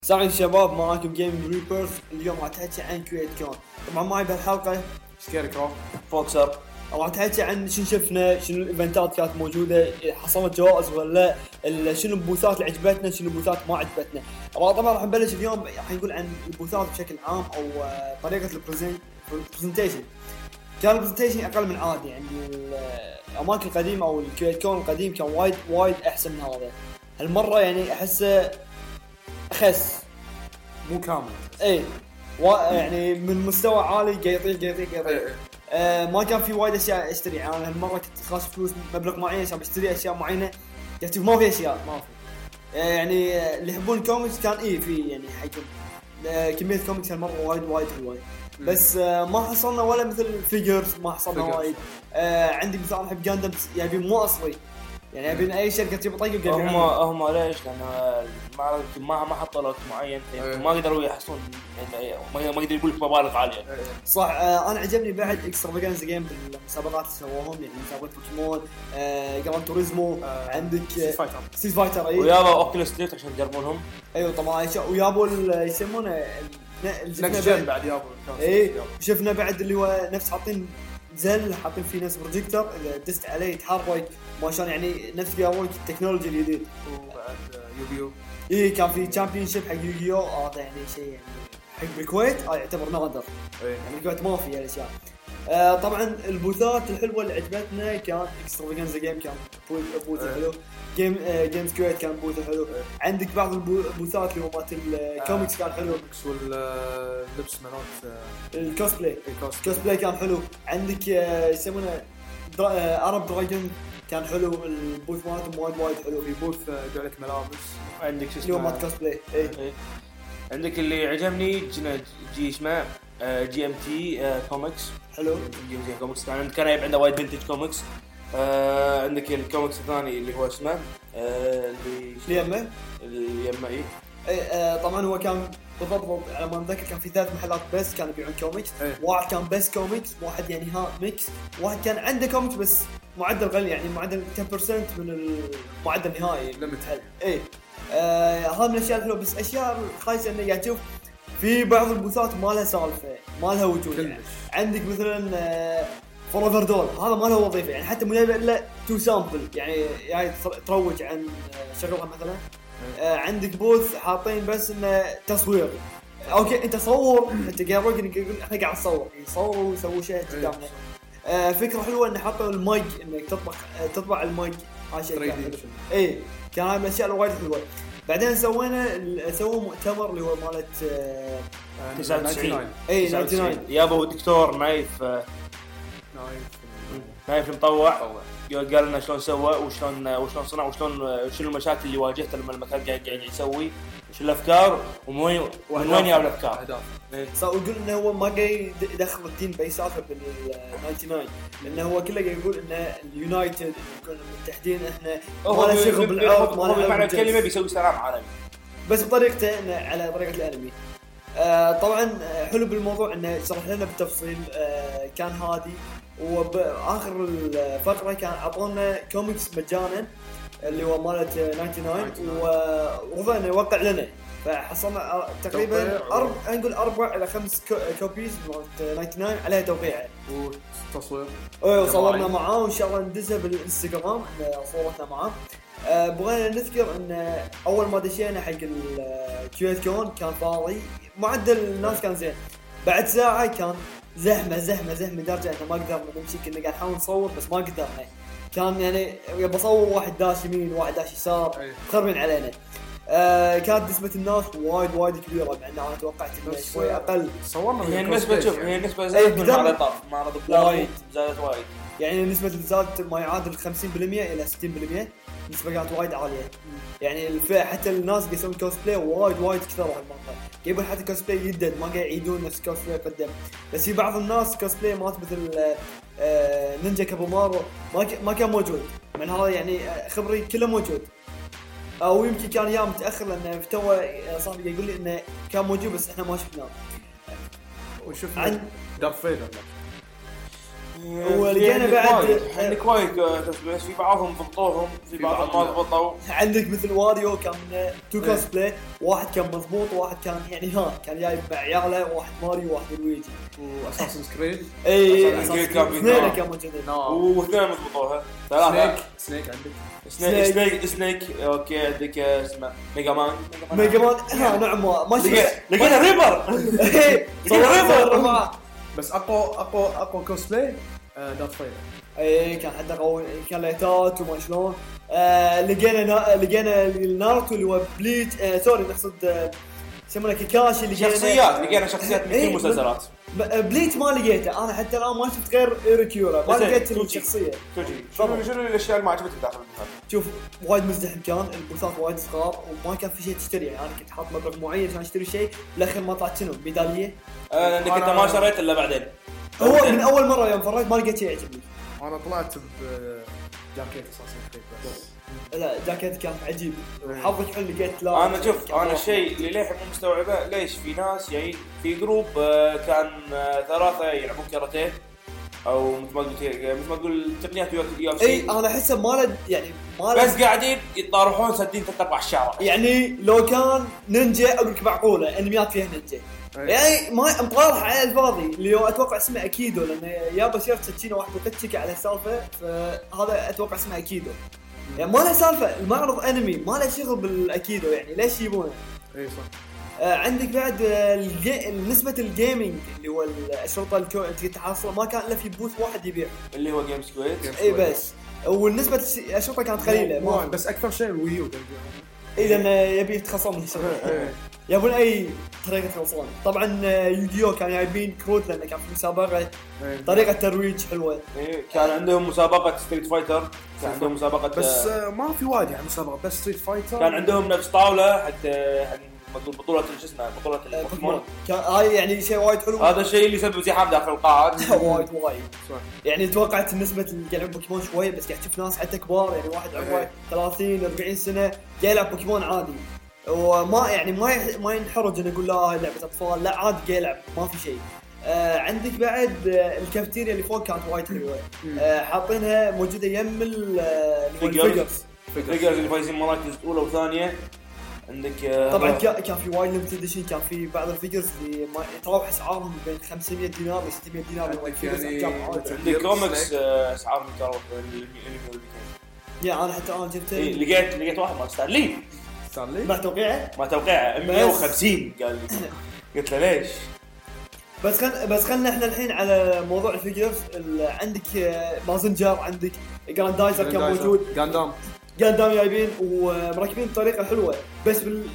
ساعي الشباب معاكم جيم ريبرز. اليوم راح تحكي عن كويت كون. طبعا معي بهالحلقه سكيري كرو فوكسر. راح تحكي عن شنو شفنا، شنو الايفنتات كانت موجوده، حصلت جوائز ولا شنو البوثات اللي عجبتنا، شنو البوثات ما عجبتنا. طبعا راح نبلش اليوم راح نقول عن البوثات بشكل عام او طريقه البرزنتيشن. كان البرزنتيشن اقل من عادي، يعني الاماكن القديمه او الكويت كون القديم كان وايد احسن من هذا. هالمره يعني احسه اخس، مو كامل. ايه يعني من مستوى عالي قيطيق. ما كان في وايد اشياء اشتري. يعني هالمره كنت خاص فلوس مبلغ معين عشان اشتري اشياء معينه، يعني ما في اشياء ما في. يعني اللي يحبون الكوميكس كان في يعني حجم كميه كوميكس هالمره وايد حلوه، بس ما حصلنا ولا مثل فيجرز، ما حصلنا وايد. عندي مثال احب جاندم، يعني مو اصلي، يعني يبين اي شركه تجيب طيب. هم ليش؟ لان ما حطوا لك معين، ما قدروا يحصلون، يعني ما يقدر يقول لك مبالغ عاليه. صح. انا عجبني بعد اكسترافاجانس جيم بالمسابقات اللي سووهم، يعني مسابقه بوكيمون، جران توريزمو، عندك ستريت فايتر ويابا اوكيولوس ريفت عشان يجربونهم. ايوه طبعا، ويابوا يسمونه نكجن بعد يابا. شفنا بعد اللي هو نفس حاطين زل، حاطين فيه نفس بروجيكتور اذا دست عليه يتحرك، ما شلون يعني نفس جاوي التكنولوجيا الجديد. وبعد يوغيو كان في تشامبيون شيب حق يوغيو. هذا يعني شيء يعني حق بالكويت يعتبر نادر. يعني الكويت ما في هالاشياء. طبعا البوثات الحلوه اللي عجبتنا كان اكسترافاجانزا جيم، كان بوث حلو. جيمز كويت كان بوث حلو. عندك بعض البوثات اللي هو مالت الكوميكس كان حلو، واللبس مالت الكوسبلاي كان حلو. عندك يسمونه عرب دراجون كان حلو، البوث مالتهم وايد حلو. في بوث قالك ملابس. عندك شو اسمه مات كوسبلاي. عندك اللي عجبني جي اسمه جي ام تي كوميكس حلو. جي ام تي كوميكس كان يجيب عنده وايد فينتج كوميكس. عندك الكوميكس الثاني اللي هو اسمه اللي يمه طبعا هو كان بالضبط على ما اتذكر كان في 3 محلات بس كانوا يبيعون كوميكس. واحد كان بس كوميكس، واحد يعني ميكس، واحد كان عنده كوميكس بس معدل غالي، يعني معدل 10% من المعدل النهائي ليميت. هذا من الاشياء الحلوه. بس اشياء خايسه انه قاعد تشوف في بعض البوثات ما لها سالفه، ما لها وجود. يعني عندك مثلا فورفر دول، هذا ما له وظيفه، يعني حتى مو جايب الا تو سامبل، يعني تروج عن شغلها مثلا. عندك بوث حاطين بس انه تصوير. اوكي انت صور، انت قاعد يقول احنا قاعد نصور، يصوروا ويسووا شيء قدامنا. فكره حلوه ان حطوا المايك، انك تطبع المايك عشان كان هاي من الاشياء الوايد حلوه. بعدين سووا مؤتمر اللي هو مالت 99 99 يابا دكتور نايف مطوع قال لنا شلون سوى وشلون صنع وشلون شنو المشاكل اللي واجهتها لما المكان قاعد يسوي، وش الافكار ومن وين جاب الافكار. ويقول انه هو ما قاعد يدخل الدين باي سالفه بال 99، لانه هو كله قاعد يقول انه اليونايتد يكون متحدين، احنا ما له شغل بالعرب، ما له معنى الكلمه بيسوي سلام عالمي بس بطريقته انه على طريقه الانمي. طبعا حلو بالموضوع انه شرح لنا بالتفصيل. كان هادي، وبآخر الفقرة كان عطونا كوميكس مجانا اللي هو مالت 99 ورضى انه يوقع لنا. فحصلنا تقريبا نقول 4 إلى 5 كوبيز مالت 99 عليها توقيعه وتصوير. وصورنا معاه، وان شاء الله ندزها بالانستغرام صورتنا معاه. بغينا نذكر ان اول ما دشينا حق الكويت كون كان فاضي، معدل الناس كان زين. بعد ساعة كان زحمة لدرجة إحنا ما قدرنا نمشي، كنا قاعد نحاول نصور بس ما قدرنا. كان يعني بصور واحد داش يمين واحد داش يسار، خربين علينا. كانت نسبة الناس وايد كبيرة، مع إن أنا توقعت إنه شوي أقل. صورنا هي النسبة زادت من معرض بلاي زادت وايد، يعني نسبة زادت ما يعادل 50% إلى 60%. نسبة كانت وايد عالية. يعني حتى الناس يسوون كوسبلاي وايد كثر هالمنطقة، يجيبون حتى كوسبلاي يدد، ما قاعد يعيدون نفس كوسبلاي قدم. بس في بعض الناس كوسبلاي مات مثل نينجا كابومارو ما كان موجود، من هذا يعني خبري كله موجود، او يمكن كان يا متاخر لانه تو صاحبي يقول لي انه كان موجود بس احنا ما شفناه. وشفنا دارث فيدر ولقينا بعد عندك وايد كوسبلاي، في بعضهم ضبطوهم في بعضهم ما ضبطوا. عندك مثل واريو كان تو كوسبلاي، واحد كان مضبوط وواحد كان يعني كان جايب مع عياله، واحد ماريو وواحد لويجي. واساسن كريد اي Assassin's Creed كان في اثنين نار. كانوا موجودين. واثنين مضبوطوها. ثلاثة. سنيك عندك سنيك اوكي. عندك اسمه ميجا مان. ميجا مان نعم ماشي. لقينا ريبر. صور معه. بس اقوى كوسبلاي دارث فايدر. اي كان حده قوي، كان لايتات وما شلون. لقينا ناروتو اللي هو بليتش، سوري نقصد يسمونه كيكاشي. لقينا شخصيات من كل المسلسلات. بليتش ما لقيته انا حتى الان، ما شفت غير ايريكيورا، ما لقيت الشخصيه. شنو الاشياء اللي ما عجبتك داخل المكان؟ شوف وايد مزدحم كان، البوثات وايد صغار وما كان في شيء تشتري، يعني انا كنت حاط مبلغ معين عشان اشتري شيء، بالاخير ما طلعت شنو ميداليه. لانك انت ما شريت الا بعدين. هو من اول مره يوم فريت ما لقيت شيء يعجبني. انا طلعت بجاكيت اساسا كريد. لا جاكيت كان عجيب، حظك حلو لقيت. لا انا شوف، انا الشيء اللي للحين مو مستوعبه ليش في ناس يعني في جروب كان ثلاثه يلعبون كاراتيه او مثل ما تقول تقنيات يو اف اي سي. انا احسه ما يعني ما بس قاعدين يتطارحون سادين ثلاث اربع الشارع. يعني لو كان نينجا اقول لك معقوله، انميات فيها نينجا يعني ما مطارح على الفاضي. اللي هو اتوقع اسمه اكيدو، لانه يابا سيرت سكينه واحد وكتشك على السالفه، فهذا اتوقع اسمه اكيدو. يعني ما له سالفه المعرض انمي، ما له شغل بالاكيدو، يعني ليش يبونه؟ اي صح. عندك بعد نسبه الجيمنج اللي هو الشرطه اللي تحصل ما كان الا في بوث واحد يبيع، اللي هو جيم سكويد. اي بس والنسبه الشرطه كانت قليله ما بس اكثر شيء الويو. اي لانه يبي يتخصم من الشرطه. يبون اي طريقه خلصان. طبعا يوديو كان جايبين كروت لانه كان في مسابقه، طريقه ترويج حلوه. كان عندهم مسابقه ستريت فايتر، كان عندهم مسابقه بس ما في وايد يعني مسابقه، بس ستريت فايتر كان عندهم نفس طاوله حتى بطوله شو اسمه بطوله البوكيمون. هاي يعني شيء وايد حلو. هذا الشيء اللي يسبب زحام داخل القاعات. وايد يعني توقعت نسبه اللي يلعب بوكيمون شويه، بس قاعد تشوف ناس حتى كبار، يعني واحد عمره 30 40 سنه يلعب بوكيمون عادي، وما يعني ما ينحرج انه يقول لا هاي لعبه اطفال، لا عادي يلعب ما في شيء. عندك بعد الكافتيريا اللي فوق كانت وايد حلوه، حاطينها موجوده يم الفيجرز اللي فايزين مراكز اولى وثانيه. عندك طبعا كان في وايد ليمتد اديشن، كان في بعض الفيجرز اللي ما يتراوح اسعارهم بين 500 دينار و 600 دينار. عندك كوميكس اسعارهم تراوح بين 100 و 200. يا انا حتى انا جبت لقيت واحد ما ستانلي مع توقيعه 150 قال لي. قلت له ليش؟ بس خلنا احنا الحين على موضوع الفيجرز. عندك مازنجر، عندك جراندايزر كان موجود، جاندام جايبين ومركبين بطريقه حلوه. بس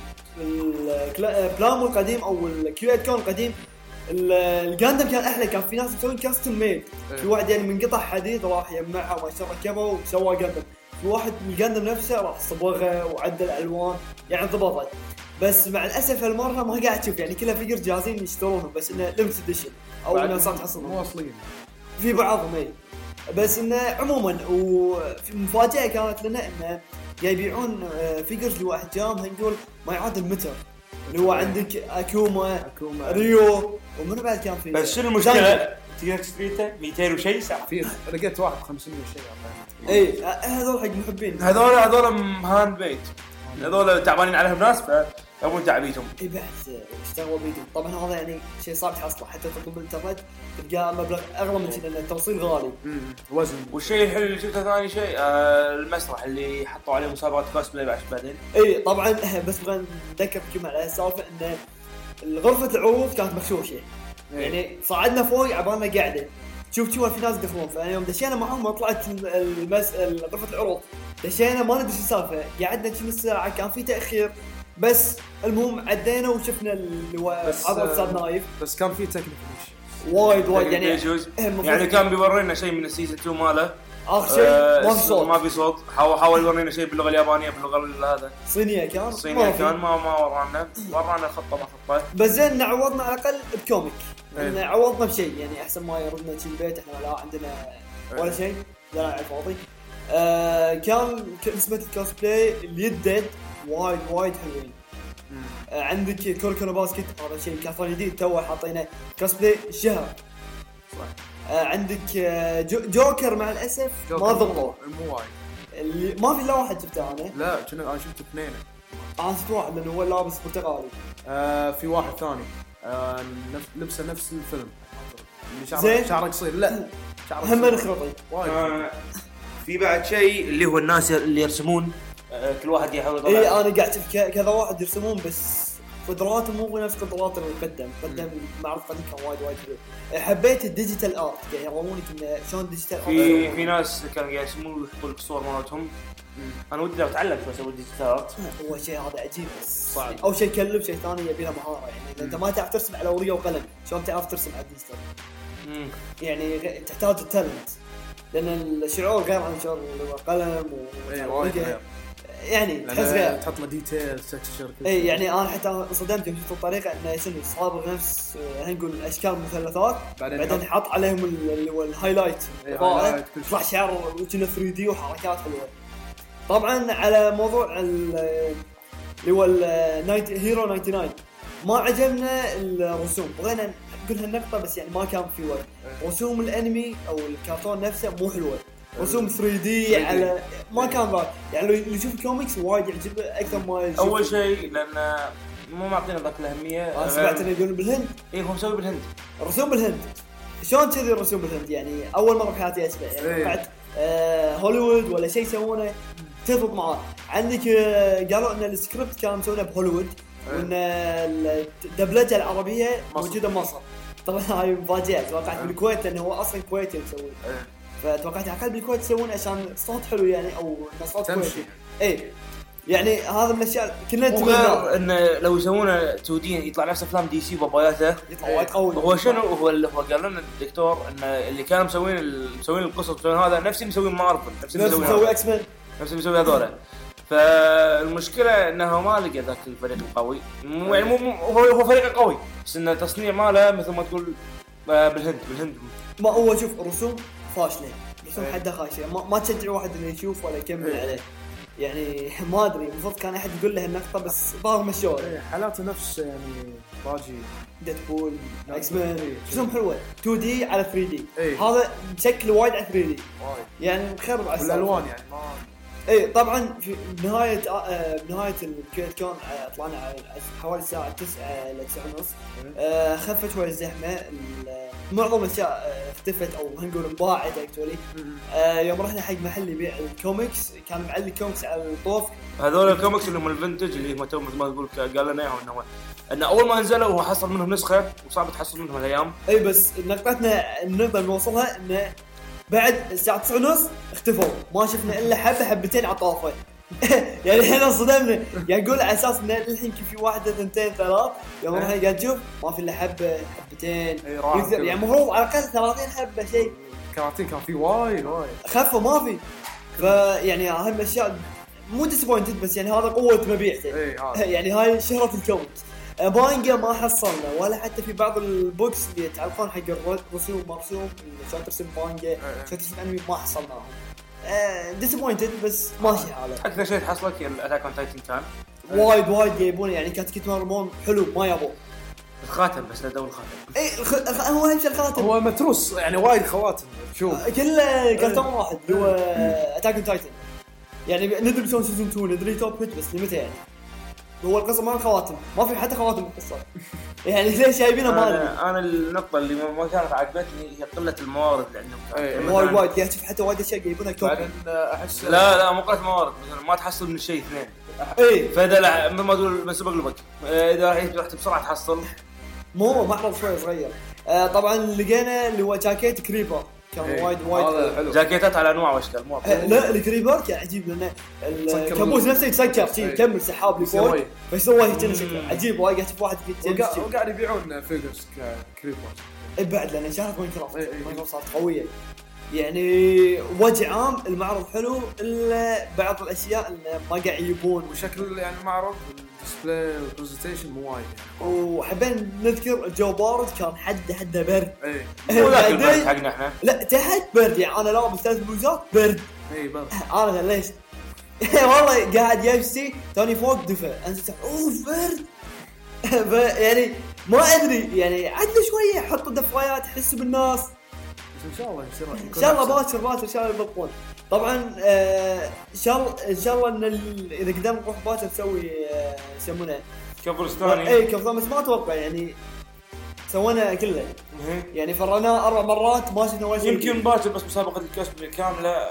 بالبلامو القديم او الكيو 8 كون القديم الجاندم كان احلى، كان في ناس مسوين كاستم ميد. في واحد يعني من قطع حديد راح يجمعها وما ركبها وسوى جاندم، في واحد من الجاندم نفسه راح صبغها وعدل الالوان، يعني ضبطت. بس مع الاسف هالمره ما قاعد تشوف يعني كلها فيجر جاهزين يشترونهم، بس انه ليمتد اديشن او انه صار تحصلهم مو اصليين في بعضهم. اي بس انه عموما وفي مفاجاه كانت لنا انه يبيعون فيجرز لواحد جام نقول ما يعادل متر، اللي هو عندك اكوما ريو ومن بعد كان في. بس شنو المشكله؟ تقدر تشتريته 200 وشيء ساعه. في لقيت واحد 500 وشيء. اي هذول حق محبين، هذول هاند ميد، هذول تعبانين عليهم ناس فيبون تعبيتهم. اي بعد اشتغلوا بيدهم. طبعا هذا يعني شيء صعب تحصله، حتى تطلب بالانترنت تلقى مبلغ اغلى من كذا، التوصيل غالي وزن. والشيء الحلو اللي شفته ثاني شيء المسرح اللي حطوا عليه مسابقه كوسبلاي بعدين. اي طبعا بس بغى نذكر بكم على السالفه ان غرفه العروض كانت مخشوشه. يعني صعدنا فوق عبالنا قاعده شوف في ناس يدخلون، فيوم دشينا معهم طلعت غرفه العروض، دشينا ما ندري شو السالفه، قعدنا كم ساعه كان في تاخير، بس المهم عدينا وشفنا اللي هو عرض استاذ نايف. بس كان في تكنيكال وايد يعني كان بيورينا شيء من السيزون 2 ماله اخر شيء ما في صوت. حاول يورينا شيء باللغه اليابانيه باللغه هذا صينيه كان ما ورانا خطه ما خطه. بس زين عوضنا على الاقل بكوميك، يعني عوضنا بشيء، يعني احسن ما يردنا شيء البيت احنا لا عندنا ولا شيء لا على الفاضي. كان نسبه الكوسبلاي اليدد وايد حلوين. عندك كوركونا باسكت، هذا شيء كان جديد تو حاطينه كوسبلاي شهر عندك جوكر مع الاسف ما ضبطوه، مو وايد. اللي ما في الا واحد شفته انا. لا انا شفت اثنين. انا شفت واحد لانه هو لابس برتقالي. في واحد ثاني لبسه نفس الفيلم زين. اللي شعره قصير. لا هم نخرطي وايد. في بعد شيء اللي هو الناس اللي يرسمون، كل واحد يحاول يطلع. اي انا قاعد اشوف كذا واحد يرسمون بس قدراتهم مو نفس قدرات اللي قدم معروف قديم كان وايد حلو. حبيت الديجيتال ارت يعني يورونك انه شلون ديجيتال ارت. في ناس كانوا يرسمون ويحطوا لك صور مالتهم. انا ودي لو اتعلم شو اسوي ديجيتال ارت. هو شيء هذا عجيب بس صعب. او شيء يكلف، شيء ثاني يبي له مهاره يعني. اذا انت ما تعرف ترسم على ورقه وقلم شلون تعرف ترسم على الديجيتال؟ يعني تحتاج التالنت، لان الشعور غير عن شعور اللي هو قلم وايد يعني تحس غير تحط له ديتيل تكستشر. اي يعني انا حتى انصدمت يوم شفت الطريقه انه يصير صابغ نفس نقول اشكال مثلثات بعدين حط عليهم اللي هو الهايلايت يطلع شعر وكنا 3D وحركات حلوه. طبعا على موضوع اللي هو هيرو 99 ما عجبنا الرسوم، بغينا نقول هالنقطه بس يعني ما كان في وقت. رسوم الانمي او الكرتون نفسه مو حلوه، رسوم 3D على ما كان ذاك يعني. اللي يشوف كوميكس وايد يعجبه اكثر ما يشوف. اول شيء لان مو معطينا ذاك الاهميه. انا سمعت انه يقولون بالهند. اي هو مسوي بالهند الرسوم بالهند. شلون كذي الرسوم بالهند يعني اول مره بحياتي اسمع يعني بعد هوليوود ولا شيء يسوونه تضبط معاه. عندك قالوا ان السكريبت كان مسوونه بهوليوود وان الدبلجه العربيه موجوده بمصر. طبعا هاي مفاجاه، توقعت بالكويت لانه هو اصلا كويتي مسوي، فتوقعت عقل بالكويت يسوون عشان صوت حلو يعني او صوت كويتي. اي يعني هذا من الاشياء كنا نتمنى انه لو يسوونه 2 دي يطلع نفس افلام دي سي وباباياته يطلع وايد قوي. هو شنو هو اللي هو قال لنا الدكتور ان اللي كانوا مسوين القصص مسوين هذا نفس اللي مسوين مارفل، نفس اللي مسوي اكس مان، نفس اللي مسوي هذول. فالمشكله انه ما لقى ذاك الفريق القوي، يعني مو هو فريق قوي بس انه التصنيع ماله مثل ما تقول بالهند. ما هو شوف رسوم فاشله، رسوم حد خايشه، ما تشجع واحد انه يشوف ولا يكمل عليه يعني. ما ادري المفروض كان احد يقول له النقطه بس ظهر مشوه. حالاته نفس يعني باجي ديدبول اكس مان رسوم حلوه 2 دي على 3 دي. هذا بشكل وايد على 3 دي يعني مخرب على الالوان يعني ما اي. طبعا في بنهايه الكويت كان طلعنا على حوالي الساعه 9 ل 9:30. خفت شوي الزحمه، معظم الاشياء اختفت او نقول انباعت اكتولي. يوم رحنا حق محل يبيع الكوميكس كان معلق كوميكس على الطوف. هذول الكوميكس اللي هم الفنتج اللي هم تو مثل ما تقول قال لنا اياهم انه اول ما نزلوا هو حصل منهم نسخه وصعب تحصل منهم الايام. اي بس نقطتنا النقطه اللي نوصلها انه بعد الساعه 9:30 اختفوا، ما شفنا الا حبتين على طرفه. يعني احنا صدمنا يعني نقول على اساس ان الحين في واحده ثنتين ثلاث يوم راح قاعد تشوف ما في الا حبتين يعني المفروض على الاقل 30 حبه شيء. كراتين كان في وايد خفوا ما في. فيعني هاي الاشياء مو ديسابوينتد بس يعني هذا قوه مبيعته. يعني هاي شهره الكوميكس. مانجا ما حصلنا ولا حتى في بعض البوكس اللي يتعلقون حق الرسوم مرسوم شلون ترسم مانجا شلون ترسم انمي ما حصلناهم. ديسابوينتد بس ماشي حاله. اكثر شيء تحصلك الاتاك اون تايتن كان وايد جايبونه يعني كاتكيت مارمون حلو ما يابو الخاتم بس لا دور الخاتم. اي هو همش الخاتم هو متروس يعني وايد خواتم شوف كله كرتون واحد اللي هو اتاك اون تايتن. يعني ندري شلون سيزون 2 ندري توب هيت بس لمتى يعني هو القصه ما خواتم ما في حتى خواتم القصه يعني ليش جايبينها ما انا النقطه اللي ما كانت عجبتني هي قله الموارد اللي عندهم. وايد يعني حتى وايد اشياء جايبونها بعدين احس لا مو قله موارد مثلا ما تحصل من الشيء اثنين. اي فهذا ما تقول بس بقلبك اذا رحت بسرعه تحصل مو معرض شوي صغير. طبعا لقينا اللي هو جاكيت كريبر كان وايد حلو. جاكيتات على انواع واشكال مو لا الكريبر كان عجيب لانه الكابوس نفسه يتسكر شيء يكمل سحاب لفوق فيسوى هيك كذا شكله عجيب. وايد قاعد اشوف واحد وقاعد يبيعون فيجرز كريبر بعد لان شهر ماينكرافت صارت قويه يعني. وجه عام المعرض حلو الا بعض الاشياء اللي ما قاعد يجيبون وشكل يعني المعرض الديسبلاي والبرزنتيشن مو وايد وحبين نذكر الجو بارد كان حده برد. مو ذاك البرد حقنا احنا لا تحت برد يعني انا لابس 3 بلوزات برد. برد انا ليش والله قاعد يمشي توني فوق دفى انزل برد. يعني ما ادري يعني عدل شويه حطوا دفايات حسوا بالناس ان شاء الله يصير ان شاء الله باكر ان شاء الله يضبطون. طبعا ان شاء الله ان اذا قدرنا نروح باكر نسوي يسمونه كابلستاني. اي كابلستاني، بس ما اتوقع يعني سوينا كله يعني فرناه 4 مرات ما شفنا ولا شيء. يمكن باكر بس مسابقة الكسب كاملة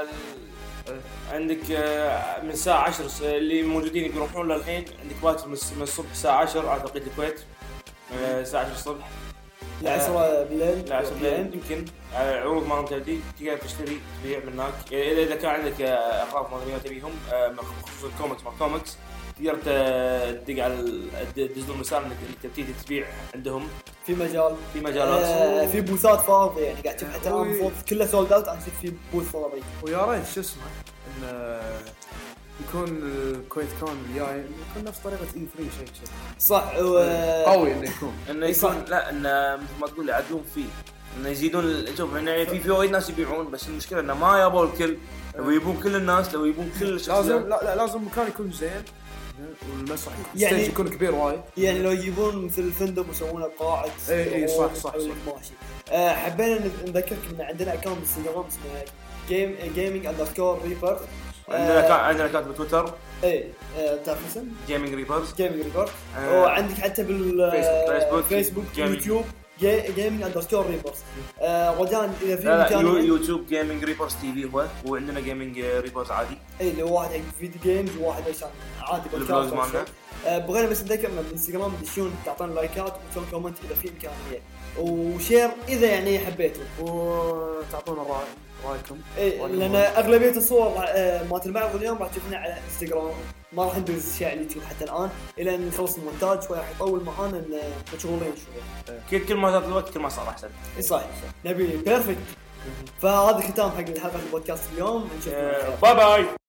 عندك من الساعة 10 اللي موجودين يروحون للحين. عندك باكر من الصبح الساعة 10 على توقيت الكويت، الساعة 10 الصبح ل10 بالليل. يمكن عروض ما تجي تقدر تشتري تبيع من هناك. اذا كان عندك اغراض معينه تبيهم خصوصا الكوميكس مع كوميكس تقدر تدق على تدز لهم رساله انك تبتدي تبيع عندهم في مجالات في بوثات فاضيه يعني قاعد تشوف حتى الان كله سولد اوت. انا شفت في بوث فاضي ويا ريت شو اسمه ان يكون الكويت كون الجاي يكون نفس طريقه E3 شيء صح قوي انه يكون لا انه مثل ما تقول يعدلون فيه انه يزيدون. شوف يعني في وايد ناس يبيعون بس المشكله انه ما يبون الكل. لو يبون كل الناس لو يبون كل لازم لازم المكان يكون زين والمسرح يعني يكون كبير وايد. يعني لو يجيبون مثل الفندق ويسوونه قاعه. اي صح ماشي. حبينا نذكرك ان عندنا اكونت بالانستغرام اسمه gaming_reaper. عندنا اكونت بتويتر تعرف اسم جيمنج ريبرز وعندك حتى بالفيسبوك يوتيوب gaming_reapers. رجاء اذا في مكان يوتيوب جيمنج ريبرز تي في هو، وعندنا جيمنج ريبرز عادي اللي هو واحد فيديو جيمز وواحد عشان عادي بالفلوس مالنا. بغينا بس نذكر من الانستغرام تدشون تعطون لايكات وتسوون كومنت اذا في امكانيه وشير اذا يعني حبيتوا وتعطونا رايكم. لان اغلبيه الصور مالت المعرض اليوم راح تشوفنا على انستغرام، ما راح ندز شيء على اليوتيوب حتى الان الى ان نخلص المونتاج شوي راح يطول معانا مشغولين شوي. كل ما زاد الوقت كل ما صار احسن. صحيح نبي بيرفكت. فهذا ختام حق الحلقه البودكاست اليوم. نشوفكم باي باي.